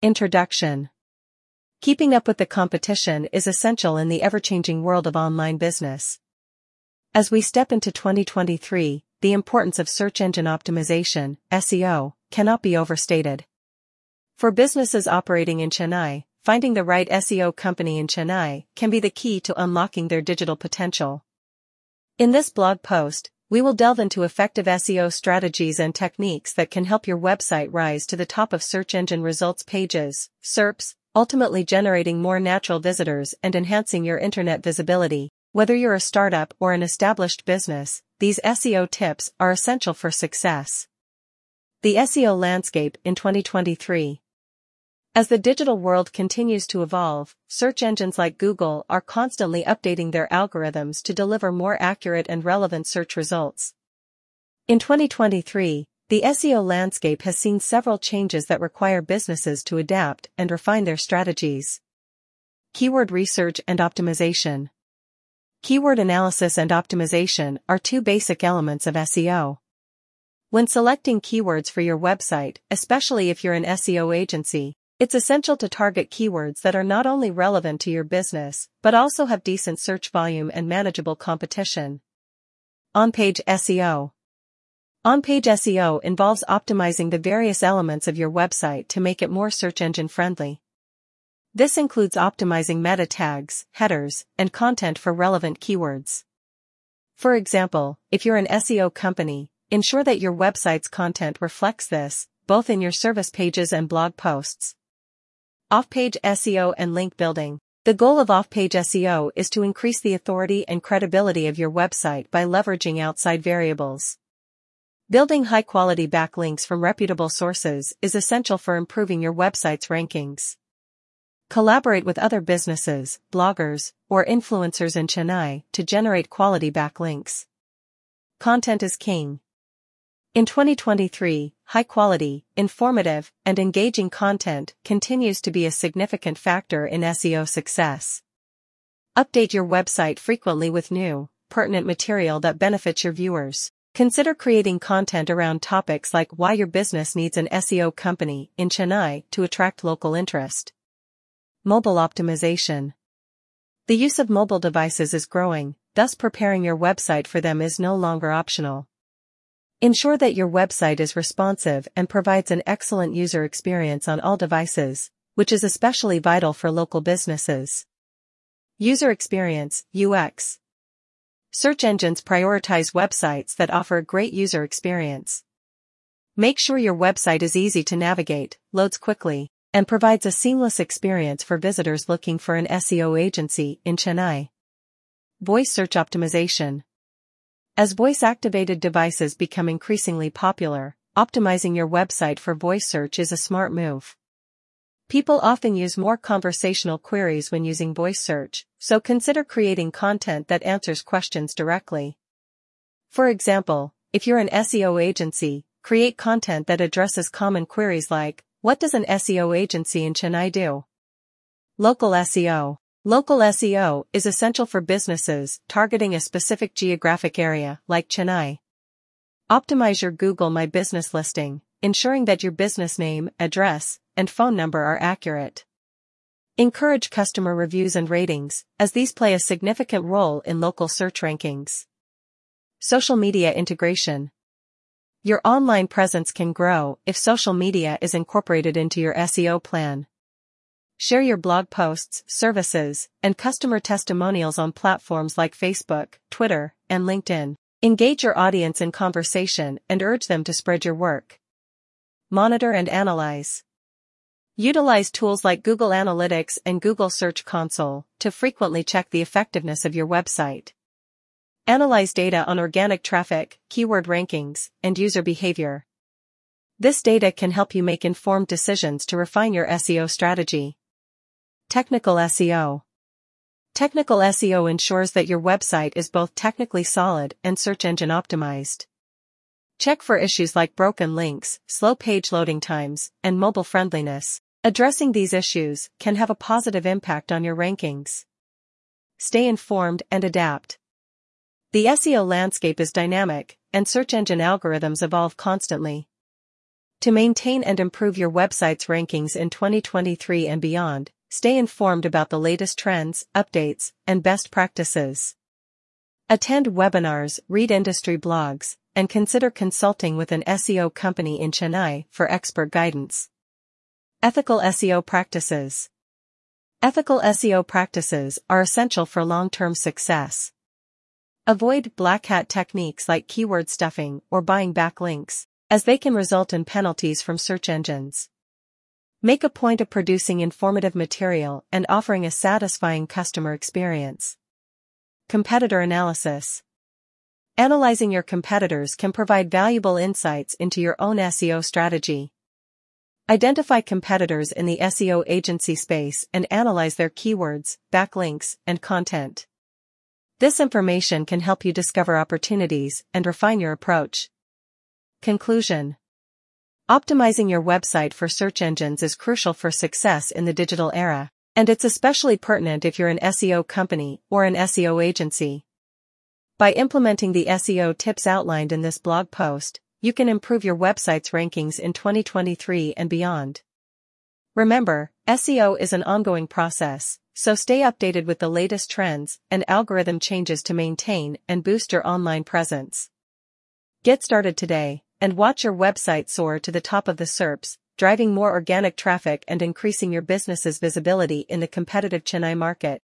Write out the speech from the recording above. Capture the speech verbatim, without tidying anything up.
Introduction. Keeping up with the competition is essential in the ever-changing world of online business. As we step into twenty twenty-three, the importance of search engine optimization, S E O, cannot be overstated. For businesses operating in Chennai, finding the right S E O company in Chennai can be the key to unlocking their digital potential. In this blog post, we will delve into effective S E O strategies and techniques that can help your website rise to the top of search engine results pages, S E R Ps, ultimately generating more natural visitors and enhancing your internet visibility. Whether you're a startup or an established business, these S E O tips are essential for success. The S E O landscape in twenty twenty-three. As the digital world continues to evolve, search engines like Google are constantly updating their algorithms to deliver more accurate and relevant search results. In twenty twenty-three, the S E O landscape has seen several changes that require businesses to adapt and refine their strategies. Keyword research and optimization. Keyword analysis and optimization are two basic elements of S E O. When selecting keywords for your website, especially if you're an S E O agency, it's essential to target keywords that are not only relevant to your business, but also have decent search volume and manageable competition. On-page S E O. On-page S E O involves optimizing the various elements of your website to make it more search engine friendly. This includes optimizing meta tags, headers, and content for relevant keywords. For example, if you're an S E O company, ensure that your website's content reflects this, both in your service pages and blog posts. Off-page S E O and link building. The goal of off-page S E O is to increase the authority and credibility of your website by leveraging outside variables. Building high-quality backlinks from reputable sources is essential for improving your website's rankings. Collaborate with other businesses, bloggers, or influencers in Chennai to generate quality backlinks. Content is king. In twenty twenty-three, high-quality, informative, and engaging content continues to be a significant factor in S E O success. Update your website frequently with new, pertinent material that benefits your viewers. Consider creating content around topics like why your business needs an S E O company in Chennai to attract local interest. Mobile optimization. The use of mobile devices is growing, thus preparing your website for them is no longer optional. Ensure that your website is responsive and provides an excellent user experience on all devices, which is especially vital for local businesses. User experience, U X. Search engines prioritize websites that offer a great user experience. Make sure your website is easy to navigate, loads quickly, and provides a seamless experience for visitors looking for an S E O agency in Chennai. Voice search optimization. As voice-activated devices become increasingly popular, optimizing your website for voice search is a smart move. People often use more conversational queries when using voice search, so consider creating content that answers questions directly. For example, if you're an S E O agency, create content that addresses common queries like, what does an S E O agency in Chennai do? Local S E O. Local S E O is essential for businesses targeting a specific geographic area, like Chennai. Optimize your Google My Business listing, ensuring that your business name, address, and phone number are accurate. Encourage customer reviews and ratings, as these play a significant role in local search rankings. Social media integration. Your online presence can grow if social media is incorporated into your S E O plan. Share your blog posts, services, and customer testimonials on platforms like Facebook, Twitter, and LinkedIn. Engage your audience in conversation and urge them to spread your work. Monitor and analyze. Utilize tools like Google Analytics and Google Search Console to frequently check the effectiveness of your website. Analyze data on organic traffic, keyword rankings, and user behavior. This data can help you make informed decisions to refine your S E O strategy. Technical S E O. Technical S E O ensures that your website is both technically solid and search engine optimized. Check for issues like broken links, slow page loading times, and mobile friendliness. Addressing these issues can have a positive impact on your rankings. Stay informed and adapt. The S E O landscape is dynamic, and search engine algorithms evolve constantly. To maintain and improve your website's rankings in twenty twenty-three and beyond, stay informed about the latest trends, updates, and best practices. Attend webinars, read industry blogs, and consider consulting with an S E O company in Chennai for expert guidance. Ethical S E O practices. Ethical S E O practices are essential for long-term success. Avoid black hat techniques like keyword stuffing or buying backlinks, as they can result in penalties from search engines. Make a point of producing informative material and offering a satisfying customer experience. Competitor analysis. Analyzing your competitors can provide valuable insights into your own S E O strategy. Identify competitors in the S E O agency space and analyze their keywords, backlinks, and content. This information can help you discover opportunities and refine your approach. Conclusion. Optimizing your website for search engines is crucial for success in the digital era, and it's especially pertinent if you're an S E O company or an S E O agency. By implementing the S E O tips outlined in this blog post, you can improve your website's rankings in twenty twenty-three and beyond. Remember, S E O is an ongoing process, so stay updated with the latest trends and algorithm changes to maintain and boost your online presence. Get started today, and watch your website soar to the top of the S E R Ps, driving more organic traffic and increasing your business's visibility in the competitive Chennai market.